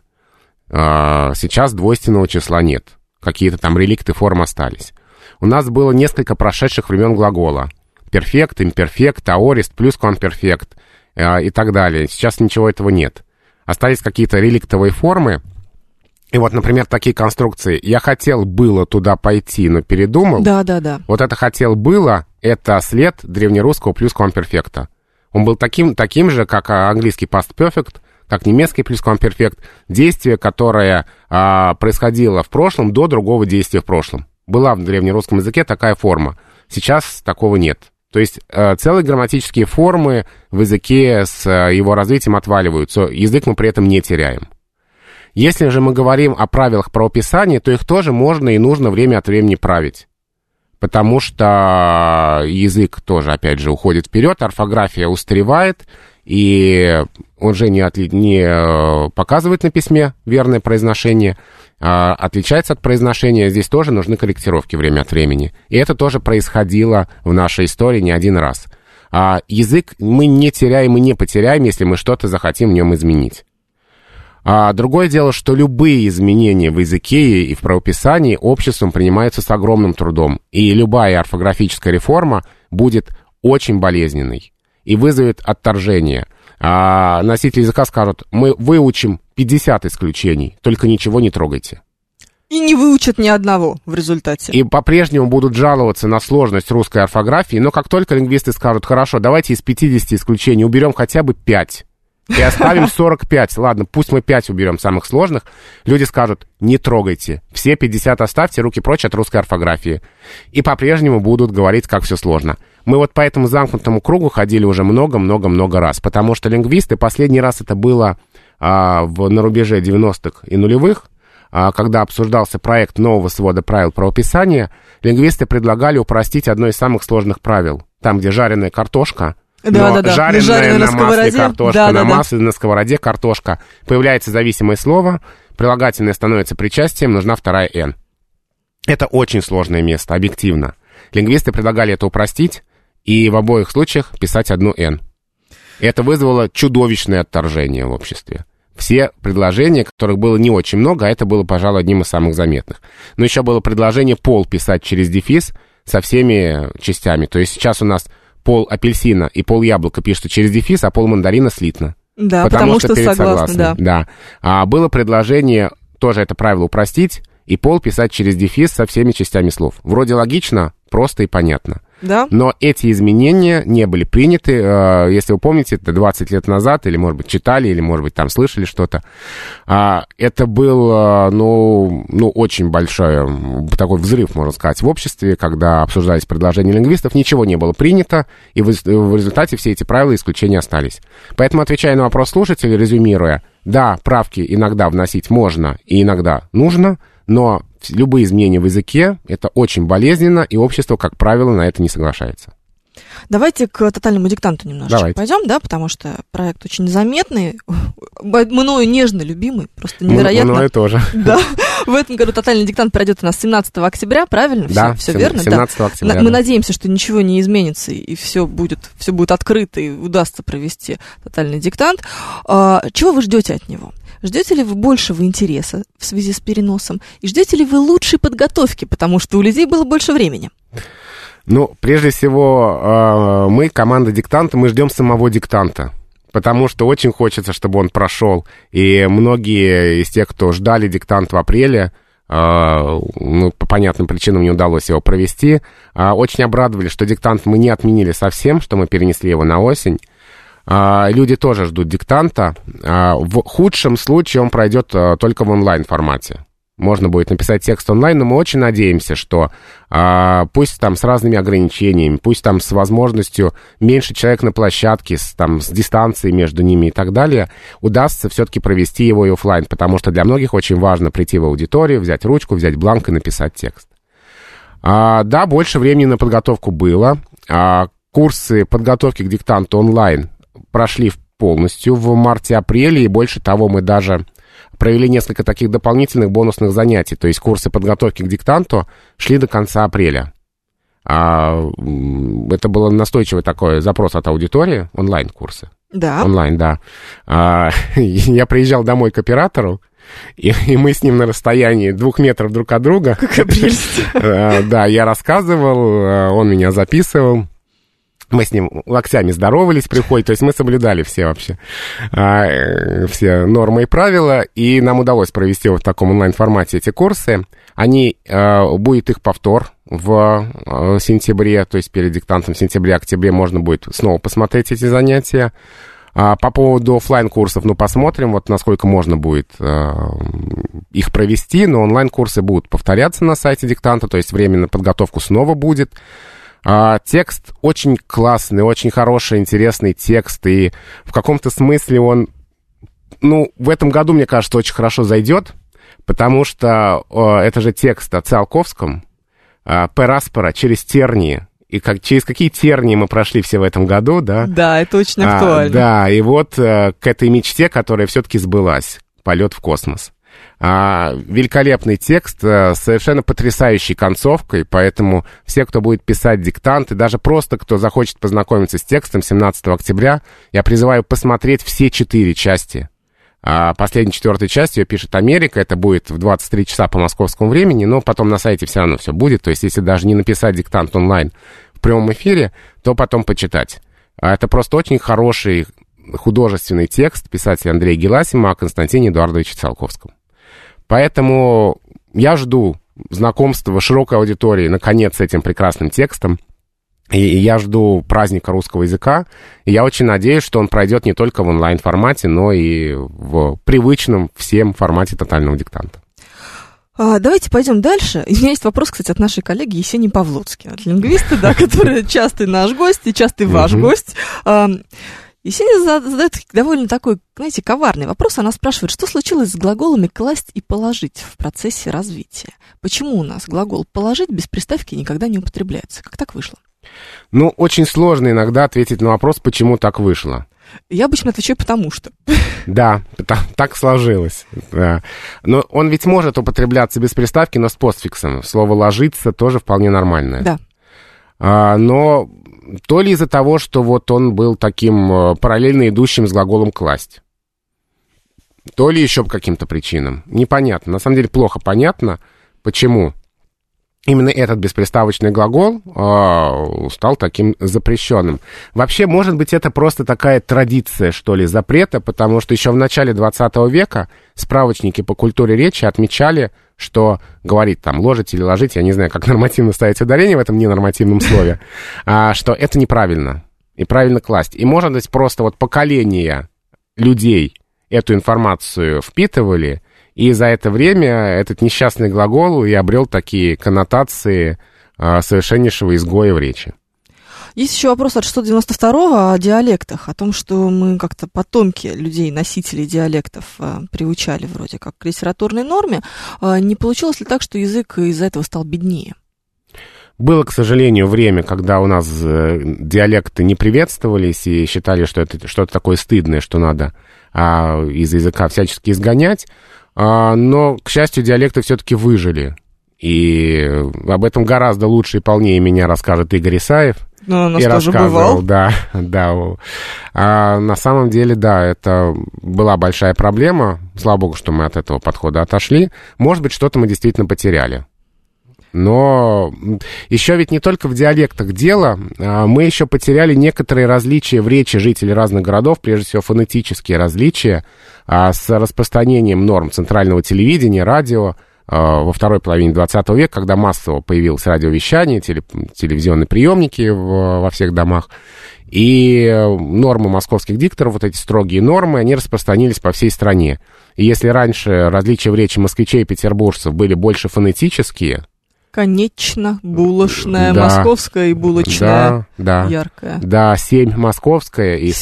Сейчас двойственного числа нет. Какие-то там реликты форм остались. У нас было несколько прошедших времен глагола. Перфект, имперфект, аорист, плюсквамперфект и так далее. Сейчас ничего этого нет. Остались какие-то реликтовые формы. И вот, например, такие конструкции. Я хотел было туда пойти, но передумал.
Да.
Вот это хотел было, это след древнерусского плюсквамперфекта. Он был таким же, как английский past perfect, как немецкий плюсквамперфект. Действие, которое происходило в прошлом до другого действия в прошлом. Была в древнерусском языке такая форма. Сейчас такого нет. То есть целые грамматические формы в языке с его развитием отваливаются. Язык мы при этом не теряем. Если же мы говорим о правилах правописания, то их тоже можно и нужно время от времени править. Потому что язык тоже, опять же, уходит вперед, орфография устаревает, и он же не показывает на письме верное произношение, отличается от произношения. Здесь тоже нужны корректировки время от времени. И это тоже происходило в нашей истории не один раз. Язык мы не теряем и не потеряем, если мы что-то захотим в нем изменить. Другое дело, что любые изменения в языке и в правописании обществом принимаются с огромным трудом. И любая орфографическая реформа будет очень болезненной и вызовет отторжение. Носители языка скажут: мы выучим 50 исключений, только ничего не трогайте.
И не выучат ни одного в результате.
И по-прежнему будут жаловаться на сложность русской орфографии, но как только лингвисты скажут: хорошо, давайте из 50 исключений уберем хотя бы 5, и оставим 45. Ладно, пусть мы 5 уберем самых сложных. Люди скажут: не трогайте. Все 50 оставьте, руки прочь от русской орфографии. И по-прежнему будут говорить, как все сложно. Мы вот по этому замкнутому кругу ходили уже много-много-много раз. Потому что лингвисты, последний раз это было на рубеже 90-х и нулевых, когда обсуждался проект нового свода правил правописания, лингвисты предлагали упростить одно из самых сложных правил. Там, где жареная картошка, жареная на масле картошка, на масле на сковороде картошка. Появляется зависимое слово, прилагательное становится причастием, нужна вторая «н». Это очень сложное место, объективно. Лингвисты предлагали это упростить и в обоих случаях писать одну «н». Это вызвало чудовищное отторжение в обществе. Все предложения, которых было не очень много, а это было, пожалуй, одним из самых заметных. Но еще было предложение «пол» писать через дефис со всеми частями. То есть сейчас у нас пол апельсина и пол яблока пишется через дефис, а пол мандарина слитно.
Да, потому что согласны,
да. Было предложение тоже это правило упростить и пол писать через дефис со всеми частями слов. Вроде логично, просто и понятно.
Да?
Но эти изменения не были приняты. Если вы помните, это 20 лет назад, или, может быть, читали, или, может быть, там слышали что-то. Это был, очень большой такой взрыв, можно сказать, в обществе, когда обсуждались предложения лингвистов. Ничего не было принято, и в результате все эти правила и исключения остались. Поэтому, отвечая на вопрос слушателя, резюмируя, да, правки иногда вносить можно и иногда нужно, но любые изменения в языке, это очень болезненно, и общество, как правило, на это не соглашается.
Давайте к тотальному диктанту немножечко пойдем, да, потому что проект очень заметный, мною нежно любимый, просто невероятно.
Мною тоже.
Да, в этом году тотальный диктант пройдет у нас 17 октября, правильно?
Да,
все верно?
17 октября.
Мы надеемся, что ничего не изменится, и все будет открыто, и удастся провести тотальный диктант. Чего вы ждете от него? Ждете ли вы большего интереса в связи с переносом? И ждете ли вы лучшей подготовки, потому что у людей было больше времени?
Ну, прежде всего, мы, команда диктанта, мы ждем самого диктанта, потому что очень хочется, чтобы он прошел. И многие из тех, кто ждали диктант в апреле, по понятным причинам не удалось его провести, очень обрадовались, что диктант мы не отменили совсем, что мы перенесли его на осень. Люди тоже ждут диктанта. В худшем случае он пройдет только в онлайн-формате. Можно будет написать текст онлайн, но мы очень надеемся, что пусть там с разными ограничениями, пусть там с возможностью меньше человек на площадке, с дистанцией между ними и так далее, удастся все-таки провести его и офлайн, потому что для многих очень важно прийти в аудиторию, взять ручку, взять бланк и написать текст. Да, больше времени на подготовку было. Курсы подготовки к диктанту онлайн прошли полностью в марте-апреле, и больше того, мы даже провели несколько таких дополнительных бонусных занятий, то есть курсы подготовки к диктанту шли до конца апреля. Это был настойчивый такой запрос от аудитории, онлайн-курсы.
Да.
Онлайн, да. Я приезжал домой к оператору, и мы с ним на расстоянии 2 метров друг от друга.
Какая прелесть.
Да, я рассказывал, он меня записывал. Мы с ним локтями здоровались при входе, то есть мы соблюдали все вообще, все нормы и правила, и нам удалось провести вот в таком онлайн-формате эти курсы. Будет их повтор в сентябре, то есть перед диктантом в сентябре-октябре можно будет снова посмотреть эти занятия. По поводу офлайн-курсов, посмотрим, вот насколько можно будет их провести, но онлайн-курсы будут повторяться на сайте диктанта, то есть время на подготовку снова будет. Текст очень классный, очень хороший, интересный текст, и в каком-то смысле он, в этом году, мне кажется, очень хорошо зайдет, потому что это же текст о Циолковском, «Пераспора через тернии», и через какие тернии мы прошли все в этом году, да?
Да, это очень актуально.
Да, и вот к этой мечте, которая все-таки сбылась, полет в космос. Великолепный текст, совершенно потрясающей концовкой, поэтому все, кто будет писать диктант, и даже просто кто захочет познакомиться с текстом 17 октября, я призываю посмотреть все 4 части. Последней 4-й часть ее пишет Америка, это будет в 23 часа по московскому времени, но потом на сайте все равно все будет, то есть если даже не написать диктант онлайн в прямом эфире, то потом почитать. Это просто очень хороший художественный текст писателя Андрея Геласима о Константине Эдуардовиче Циолковском. Поэтому я жду знакомства широкой аудитории, наконец, с этим прекрасным текстом. И я жду праздника русского языка. И я очень надеюсь, что он пройдет не только в онлайн-формате, но и в привычном всем формате тотального диктанта.
Давайте пойдем дальше. У меня есть вопрос, кстати, от нашей коллеги Есении Павлоцки, от лингвиста, да, который частый наш гость и частый ваш гость. Есения задает довольно такой, знаете, коварный вопрос. Она спрашивает, что случилось с глаголами «класть» и «положить» в процессе развития? Почему у нас глагол «положить» без приставки никогда не употребляется? Как так вышло?
Очень сложно иногда ответить на вопрос, почему так вышло.
Я обычно отвечаю «потому что».
Да, так сложилось. Да. Но он ведь может употребляться без приставки, но с постфиксом. Слово «ложиться» тоже вполне нормальное.
Да.
Но то ли из-за того, что вот он был таким параллельно идущим с глаголом «класть», то ли еще по каким-то причинам. Непонятно. На самом деле плохо понятно, почему именно этот бесприставочный глагол стал таким запрещенным. Вообще, может быть, это просто такая традиция, что ли, запрета, потому что еще в начале 20 века справочники по культуре речи отмечали, что говорить там ложить или ложить, я не знаю, как нормативно ставить ударение в этом ненормативном слове, что это неправильно, и правильно класть. И, может быть, просто вот поколения людей эту информацию впитывали, и за это время этот несчастный глагол и обрел такие коннотации совершеннейшего изгоя в речи.
Есть еще вопрос от 692-го о диалектах, о том, что мы как-то потомки людей, носителей диалектов, приучали вроде как к литературной норме. Не получилось ли так, что язык из-за этого стал беднее?
Было, к сожалению, время, когда у нас диалекты не приветствовались и считали, что это что-то такое стыдное, что надо из языка всячески изгонять. Но, к счастью, диалекты все-таки выжили. И об этом гораздо лучше и полнее меня расскажет Игорь Исаев.
Ну, у нас тоже бывал.
Да. На самом деле, да, это была большая проблема. Слава богу, что мы от этого подхода отошли. Может быть, что-то мы действительно потеряли. Но еще ведь не только в диалектах дело, мы еще потеряли некоторые различия в речи жителей разных городов, прежде всего фонетические различия с распространением норм центрального телевидения, радио во второй половине 20 века, когда массово появилось радиовещание, телевизионные приемники во всех домах, и нормы московских дикторов, вот эти строгие нормы, они распространились по всей стране. И если раньше различия в речи москвичей и петербуржцев были больше фонетические,
конечно, булочная, да, московская и булочная,
да,
яркая.
Да, 7 московская и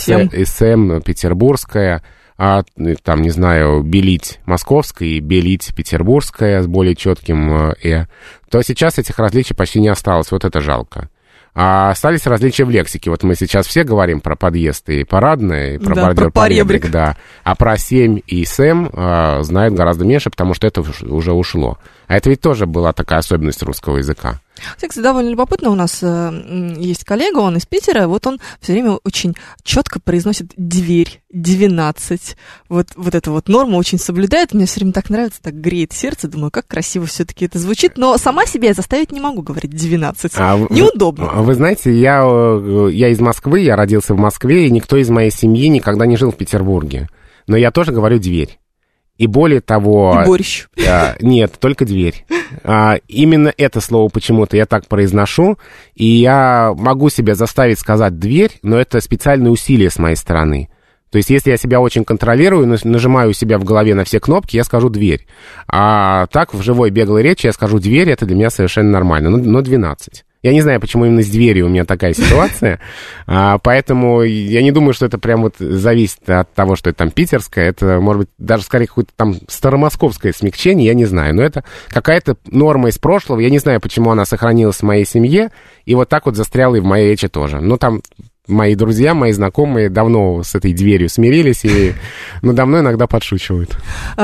7 петербургская, там, не знаю, белить московская и белить петербургская с более четким то сейчас этих различий почти не осталось, вот это жалко. А остались различия в лексике. Вот мы сейчас все говорим про подъезд и парадное, и про бордюр-поребрик, да. А про 7 и сэм знают гораздо меньше, потому что это уже ушло. А это ведь тоже была такая особенность русского языка.
Кстати, довольно любопытно, у нас есть коллега, он из Питера, вот он все время очень четко произносит дверь, 12. Вот эту вот норму очень соблюдает, мне все время так нравится, так греет сердце, думаю, как красиво все-таки это звучит, но сама себя я заставить не могу говорить 12, неудобно.
Вы знаете, я из Москвы, я родился в Москве, и никто из моей семьи никогда не жил в Петербурге, но я тоже говорю дверь. И более того...
И борщ.
Нет, только дверь. Именно это слово почему-то я так произношу, и я могу себя заставить сказать «дверь», но это специальное усилие с моей стороны. То есть, если я себя очень контролирую, нажимаю у себя в голове на все кнопки, я скажу «дверь». А так, в живой беглой речи я скажу «дверь», это для меня совершенно нормально, но 12. Я не знаю, почему именно с дверью у меня такая ситуация, поэтому я не думаю, что это прям вот зависит от того, что это там питерское, это, может быть, даже скорее какое-то там старомосковское смягчение, я не знаю, но это какая-то норма из прошлого, я не знаю, почему она сохранилась в моей семье, и вот так вот застряла и в моей речи тоже. Но там мои друзья, мои знакомые давно с этой дверью смирились и надо мной иногда подшучивают.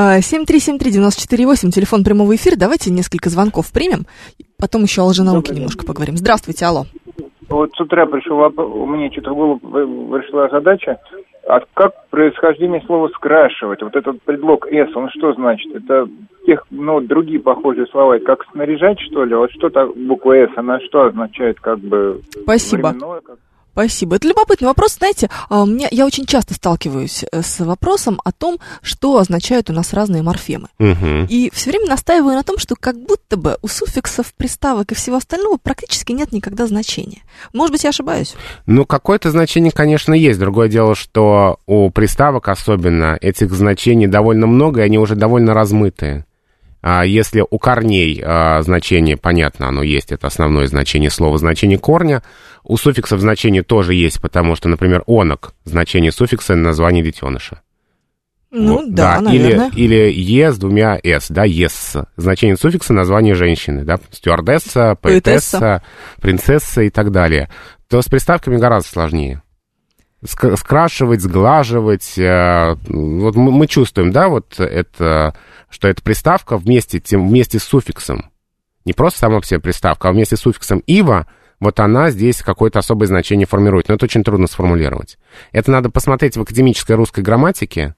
7373948, телефон прямого эфира. Давайте несколько звонков примем, потом еще о лженауке немножко поговорим. Здравствуйте, алло.
Вот с утра пришел вопрос, у меня что-то в голову пришла задача, а как происхождение слова «скрашивать»? Вот этот предлог «с», он что значит? Это другие похожие слова, это как снаряжать, что ли? Вот что так буква «с», она что означает, как бы...
Спасибо. Спасибо. Это любопытный вопрос. Знаете, я очень часто сталкиваюсь с вопросом о том, что означают у нас разные морфемы.
Угу.
И все время настаиваю на том, что как будто бы у суффиксов, приставок и всего остального практически нет никогда значения. Может быть, я ошибаюсь?
Ну, какое-то значение, конечно, есть. Другое дело, что у приставок особенно этих значений довольно много, и они уже довольно размытые. Если у корней значение, понятно, оно есть, это основное значение слова, значение корня, у суффиксов значение тоже есть, потому что, например, онок, значение суффикса — название детеныша.
Ну, вот, да, наверное.
Или «е» с двумя «с», да, «ес», значение суффикса — название женщины, да, стюардесса, поэтесса, принцесса и так далее. То с приставками гораздо сложнее. Скрашивать, сглаживать, вот мы чувствуем, да, вот это, что эта приставка вместе с суффиксом, не просто сама по себе приставка, а вместе с суффиксом «ива», вот она здесь какое-то особое значение формирует, но это очень трудно сформулировать. Это надо посмотреть в академической русской грамматике,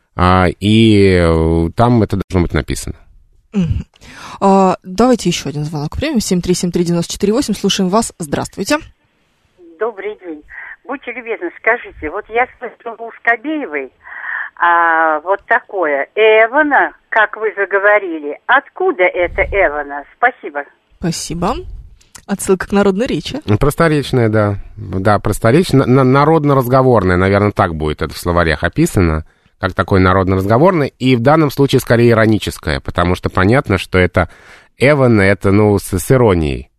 и там это должно быть написано.
Давайте еще один звонок примем, 7373948, слушаем вас, здравствуйте.
Добрый день. Будьте любезны, скажите, вот я слышала у Скобеевой вот такое «Эвана», как вы заговорили. Откуда это «Эвана»? Спасибо.
Спасибо. Отсылка к народной речи.
Просторечная, да. Да, просторечная, народно-разговорная, наверное, так будет это в словарях описано, как такой народно-разговорный, и в данном случае скорее ироническое, потому что понятно, что это «Эвана», это, с иронией.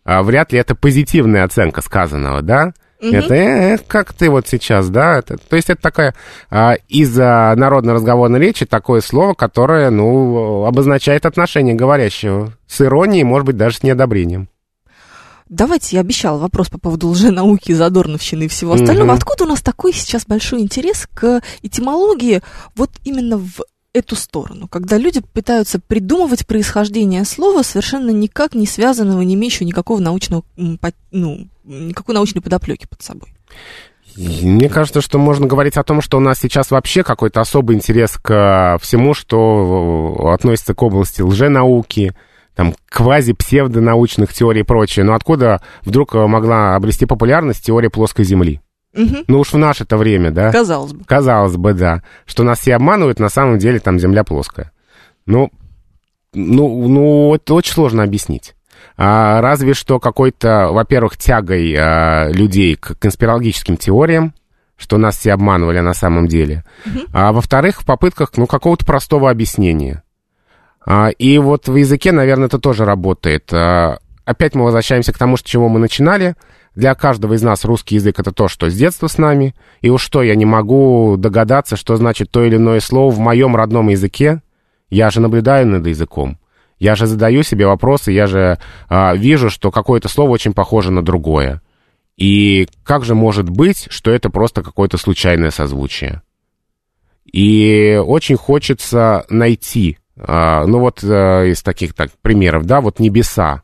вряд ли это позитивная оценка сказанного, да? Это как ты вот сейчас, да? То есть это такая из-за народно-разговорной речи такое слово, которое, обозначает отношение говорящего с иронией, может быть, даже с неодобрением.
Давайте, я обещала вопрос по поводу лженауки, задорновщины и всего остального. Откуда у нас такой сейчас большой интерес к этимологии вот именно в эту сторону, когда люди пытаются придумывать происхождение слова, совершенно никак не связанного, не имеющего никакой научной подоплеки под собой?
Мне кажется, что можно говорить о том, что у нас сейчас вообще какой-то особый интерес к всему, что относится к области лженауки, там, квази-псевдонаучных теорий и прочее. Но откуда вдруг могла обрести популярность теория плоской Земли? Уж в наше-то время, да?
Казалось бы.
Казалось бы, да. Что нас все обманывают, на самом деле там Земля плоская. Это очень сложно объяснить. Разве что какой-то, во-первых, тягой людей к конспирологическим теориям, что нас все обманывали на самом деле. А во-вторых, в попытках, какого-то простого объяснения. И вот в языке, наверное, это тоже работает. Опять мы возвращаемся к тому, с чего мы начинали. Для каждого из нас русский язык — это то, что с детства с нами. И уж что, я не могу догадаться, что значит то или иное слово в моем родном языке. Я же наблюдаю над языком. Я же задаю себе вопросы, я же вижу, что какое-то слово очень похоже на другое. И как же может быть, что это просто какое-то случайное созвучие? И очень хочется найти, из таких примеров, да, вот небеса.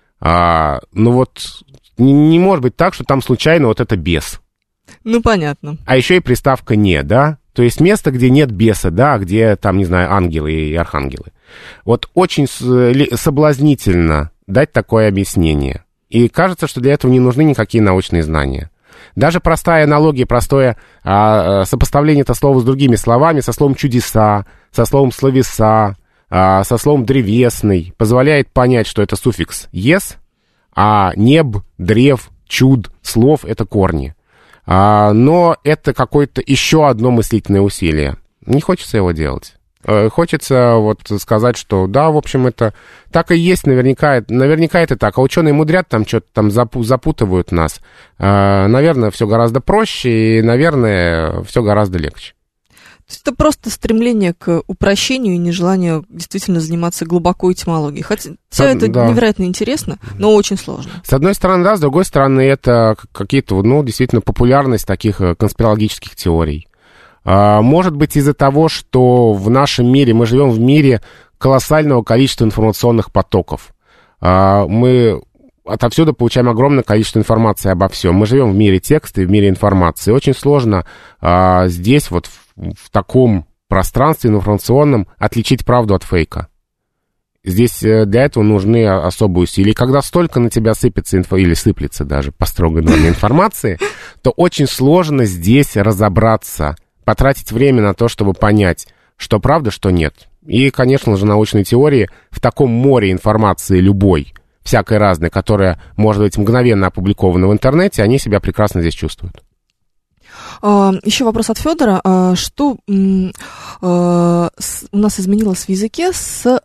Не может быть так, что там случайно вот это бес.
Понятно.
А еще и приставка «не», да? То есть место, где нет беса, да, где там, не знаю, ангелы и архангелы. Вот очень соблазнительно дать такое объяснение. И кажется, что для этого не нужны никакие научные знания. Даже простая аналогия, простое сопоставление этого слова с другими словами, со словом «чудеса», со словом «словеса», со словом «древесный», позволяет понять, что это суффикс «ес», а «неб», «древ», «чуд», «слов» — это корни. Но это какое-то еще одно мыслительное усилие. Не хочется его делать. Хочется сказать, что да, в общем, это так и есть, наверняка это так. А ученые мудрят, там что-то там запутывают нас. Наверное, все гораздо проще, и, наверное, все гораздо легче.
То есть это просто стремление к упрощению и нежелание действительно заниматься глубоко этимологией. Хотя все это невероятно интересно, но очень сложно.
С одной стороны, да, с другой стороны, это какие-то, действительно, популярность таких конспирологических теорий. Может быть, из-за того, что в нашем мире, мы живем в мире колоссального количества информационных потоков. Мы отовсюду получаем огромное количество информации обо всем. Мы живем в мире текста и в мире информации. Очень сложно здесь, в таком пространстве информационном, отличить правду от фейка. Здесь для этого нужны особые усилия. И когда столько на тебя сыпется или сыплется даже по строгой норме информации, то очень сложно здесь разобраться, потратить время на то, чтобы понять, что правда, что нет. И, конечно же, научные теории в таком море информации любой, всякой разной, которая может быть мгновенно опубликована в интернете, они себя прекрасно здесь чувствуют.
Еще вопрос от Федора. Что у нас изменилось в языке с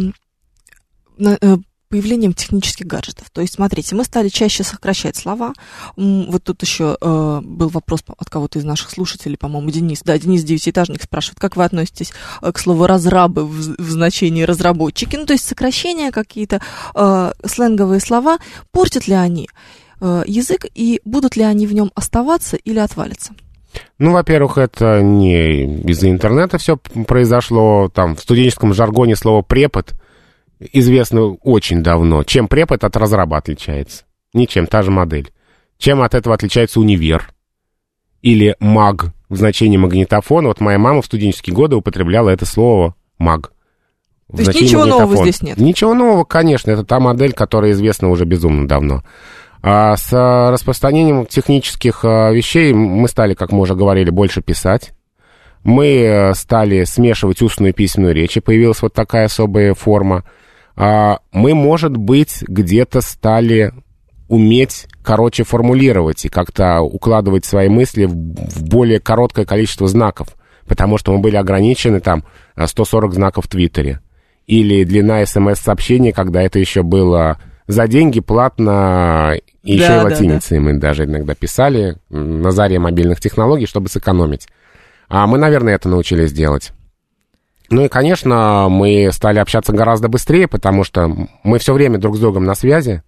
появлением технических гаджетов? То есть, смотрите, мы стали чаще сокращать слова. Вот тут еще был вопрос от кого-то из наших слушателей, по-моему, Денис. Да, Денис Девятиэтажник спрашивает, как вы относитесь к слову «разрабы» в значении «разработчики»? То есть сокращения какие-то, сленговые слова. Портят ли они язык, и будут ли они в нем оставаться или отвалиться?
Во-первых, это не из-за интернета все произошло. Там в студенческом жаргоне слово «препод» известно очень давно. Чем препод от разраба отличается? Ничем, та же модель. Чем от этого отличается универ? Или маг в значении магнитофона? Вот моя мама в студенческие годы употребляла это слово «маг».
То есть ничего нового здесь нет?
Ничего нового, конечно. Это та модель, которая известна уже безумно давно. А с распространением технических вещей мы стали, как мы уже говорили, больше писать. Мы стали смешивать устную и письменную речь, и появилась вот такая особая форма. Мы, может быть, где-то стали уметь короче формулировать и как-то укладывать свои мысли в более короткое количество знаков, потому что мы были ограничены 140 знаков в Твиттере. Или длина СМС-сообщения, когда это еще было за деньги платно, и еще
Да,
и латиницей мы даже иногда писали на заре мобильных технологий, чтобы сэкономить. А мы, наверное, это научились делать. Ну и, конечно, мы стали общаться гораздо быстрее, потому что мы все время друг с другом на связи.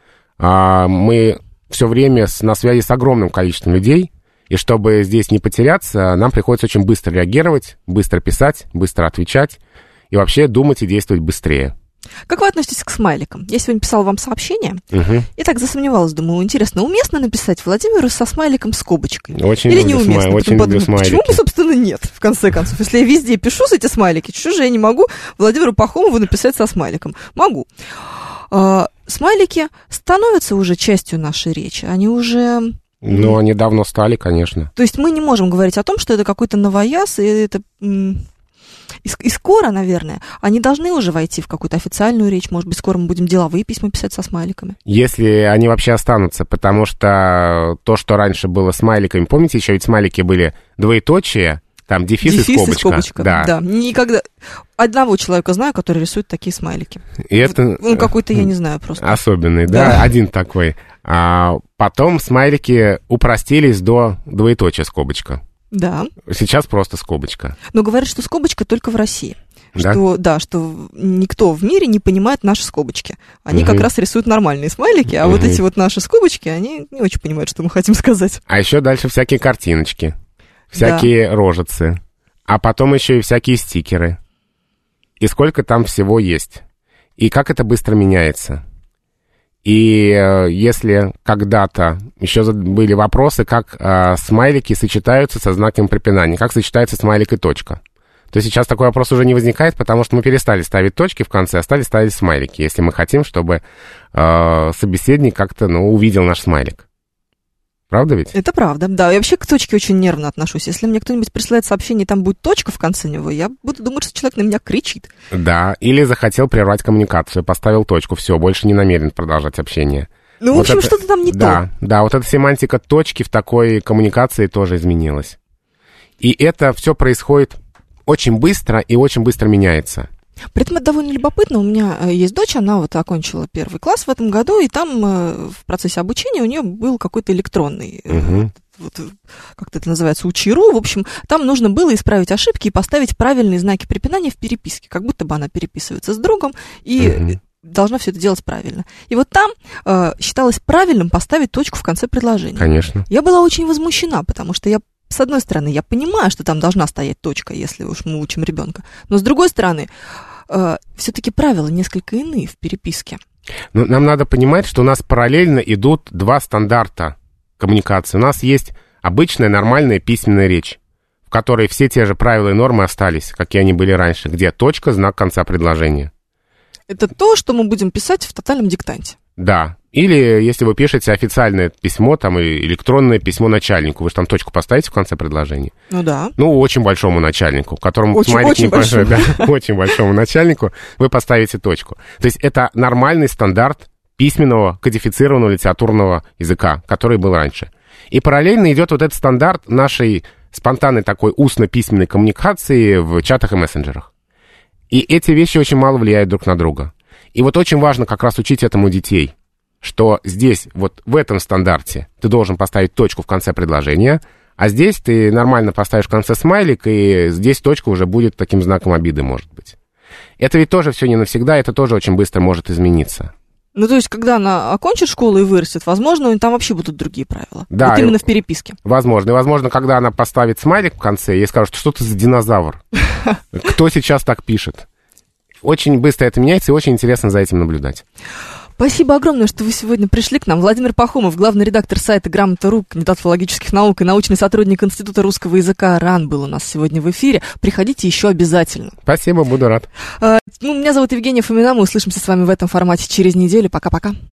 Мы все время на связи с огромным количеством людей. И чтобы здесь не потеряться, нам приходится очень быстро реагировать, быстро писать, быстро отвечать. И вообще думать и действовать быстрее.
Как вы относитесь к смайликам? Я сегодня писала вам сообщение, и так засомневалась, думаю, интересно, уместно написать Владимиру со смайликом скобочкой?
Очень
или
люблю
неуместно?
очень люблю смайлики.
Почему бы, собственно, нет, в конце концов? Если я везде пишу эти смайлики, что же я не могу Владимиру Пахомову написать со смайликом? Могу. Смайлики становятся уже частью нашей речи, они уже...
Ну, они давно стали, конечно.
То есть мы не можем говорить о том, что это какой-то новояз, и это... И скоро, наверное, они должны уже войти в какую-то официальную речь. Может быть, скоро мы будем деловые письма писать со смайликами.
Если они вообще останутся, потому что то, что раньше было смайликами, помните, еще ведь смайлики были двоеточие, там дефис и скобочка.
Да. Никогда... Одного человека знаю, который рисует такие смайлики.
И это...
Ну, какой-то, я не знаю, просто.
Особенный, да, один такой. А потом смайлики упростились до двоеточия скобочка.
Да.
Сейчас просто скобочка.
Но говорят, что скобочка только в России.
Да?
Что никто в мире не понимает наши скобочки. Они как раз рисуют нормальные смайлики, а вот эти вот наши скобочки, они не очень понимают, что мы хотим сказать.
А еще дальше всякие картиночки, всякие рожицы, а потом еще и всякие стикеры. И сколько там всего есть. И как это быстро меняется. И если когда-то еще были вопросы, как смайлики сочетаются со знаком препинания, как сочетается смайлик и точка, то сейчас такой вопрос уже не возникает, потому что мы перестали ставить точки в конце, а стали ставить смайлики, если мы хотим, чтобы собеседник как-то увидел наш смайлик. Правда ведь?
Это правда, да. Я вообще к точке очень нервно отношусь. Если мне кто-нибудь присылает сообщение, и там будет точка в конце него, я буду думать, что человек на меня кричит.
Да, или захотел прервать коммуникацию, поставил точку, все, больше не намерен продолжать общение.
Ну, в общем, что-то там не то.
Да, вот эта семантика точки в такой коммуникации тоже изменилась. И это все происходит очень быстро и очень быстро меняется.
При этом это довольно любопытно. У меня есть дочь, она вот окончила 1 класс в этом году, и там в процессе обучения у нее был какой-то электронный, вот, как это называется, учи.ру. В общем, там нужно было исправить ошибки и поставить правильные знаки препинания в переписке, как будто бы она переписывается с другом и должна все это делать правильно. И вот там считалось правильным поставить точку в конце предложения.
Конечно.
Я была очень возмущена, потому что с одной стороны, я понимаю, что там должна стоять точка, если уж мы учим ребенка. Но с другой стороны, все-таки правила несколько иные в переписке.
Ну, нам надо понимать, что у нас параллельно идут 2 стандарта коммуникации. У нас есть обычная нормальная письменная речь, в которой все те же правила и нормы остались, какие они были раньше, где точка, знак конца предложения.
Это то, что мы будем писать в тотальном диктанте.
Да. Или если вы пишете официальное письмо, там, электронное письмо начальнику, вы же там точку поставите в конце предложения?
Ну да.
Ну, очень большому начальнику, которому
смайлик не
большой, да, очень большому начальнику вы поставите точку. То есть это нормальный стандарт письменного кодифицированного литературного языка, который был раньше. И параллельно идет вот этот стандарт нашей спонтанной такой устно-письменной коммуникации в чатах и мессенджерах. И эти вещи очень мало влияют друг на друга. И вот очень важно как раз учить этому детей, что здесь, вот в этом стандарте, ты должен поставить точку в конце предложения, а здесь ты нормально поставишь в конце смайлик, и здесь точка уже будет таким знаком обиды, может быть. Это ведь тоже все не навсегда, это тоже очень быстро может измениться.
Ну, то есть, когда она окончит школу и вырастет, возможно, там вообще будут другие правила.
Да,
вот именно в переписке.
Возможно. И, возможно, когда она поставит смайлик в конце, ей скажут, что ты за динозавр. Кто сейчас так пишет? Очень быстро это меняется, и очень интересно за этим наблюдать.
Спасибо огромное, что вы сегодня пришли к нам. Владимир Пахомов, главный редактор сайта Грамота.ру, кандидат филологических наук и научный сотрудник Института русского языка РАН был у нас сегодня в эфире. Приходите еще обязательно.
Спасибо, буду рад.
Меня зовут Евгения Фомина, мы услышимся с вами в этом формате через неделю. Пока-пока.